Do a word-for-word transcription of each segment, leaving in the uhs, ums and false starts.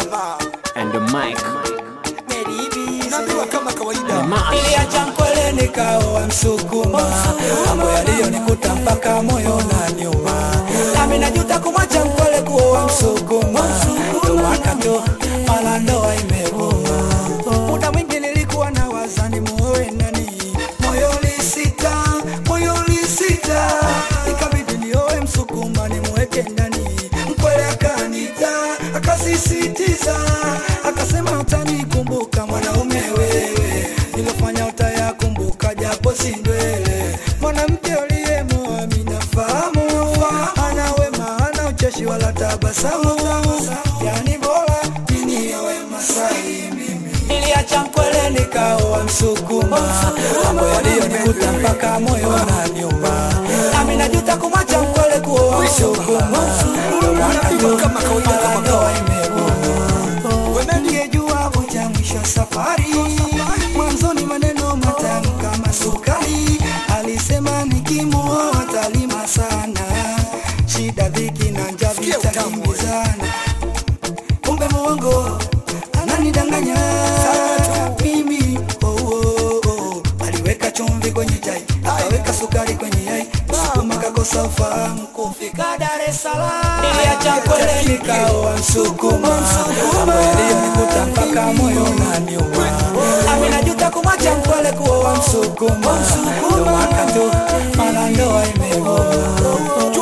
mama and the mic naambiwa kama kawaida. Niliacha Mkwele nikaoa Msukuma, mambo yaliyonikuta mpaka moyo unaniuma. Nami najuta kumwacha Mkwele kuoa Msukuma, ndo mwaka tu mara ndoa imegoma. Muda mwingi nilikuwa nawaza nimuoe nani, moyo ulisita, moyo ulisita, ikabidi nioe Msukuma nimweke ndani. Mkwele akanita, akasisitiza, akasema utanikumbuka mwanaume wewe, nilofanya utayakumbuka japo si ndwele. Mwanamke uliyemoa mimi nafahamu, ana wema, ana ucheshi wala tabasamu, yani bora mimi niwe Masai mimi. Niliacha Mkwele nikaoa Msukuma, mambo yaliyonikuta mpaka moyo unaniuma. Nami najuta kumwacha Mkwele kuoa Msukuma, ndo mwaka tu kama kawaida ndoa imegoma. Ningejua uja mwisho safari, mwanzoni maneno matamu kama sukari. Alisema nikimuoa atalima sana, shida dhiki na njaa vitakimbizana. Kumbe muongo ananidanganya mimi, oh, oh, oh. Aliweka chumvi kwenye chai, akaweka sukari kwenye yai, Msukuma kakosa ufahamu kufika Dar es Salaam. Niliacha Mkwele nikaoa Msukuma, mambo yaliyonikuta mpaka moyo unaniuma. Nami najuta kumwacha Mkwele kuoa Msukuma, ndo mwaka tu mara ndoa imegoma.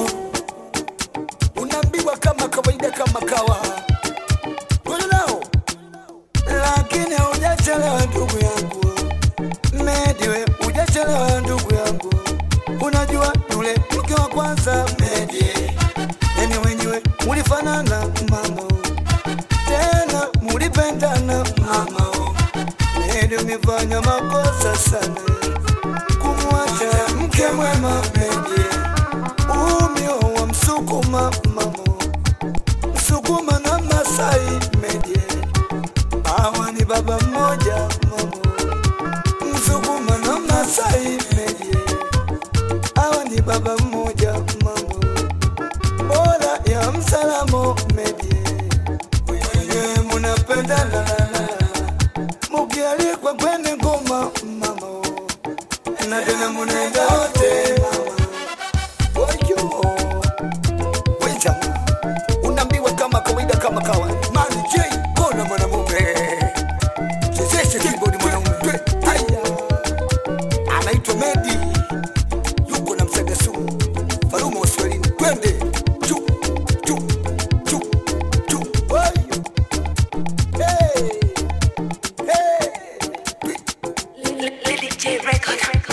Unaambiwa kama kawaida kama kawa wewe nao, lakini hujachelewa ndugu yangu Medi, we hujachelewa ndugu yangu. Unajua yule mke wa kwanza Medi, yani wenyewe mulifanana mama, tena mulipendana mama. Medi umefanya makosa sana kumwacha mke mwema Medi, umio wa Msukuma mama, Msukuma na Masai Medi, hawa ni baba mmoja mama, Msukuma na Masai Medi, hawa ni baba mmoja mama, bora ya msalamo Medi, wenyewe munapendana mukialikwa kwenye ngoma mama, na tena munaenda wote mama. Oyo weja unaambiwa kama kawaida kama kawa Mani J kona mwanamume chezeshe keyboard mwanamume. Haya, anaitwa Medi, yuko na Msaga Sumu Farumo wa Swahilini. Twende chu chu chu chu. Oyo hey hey Lily J Record.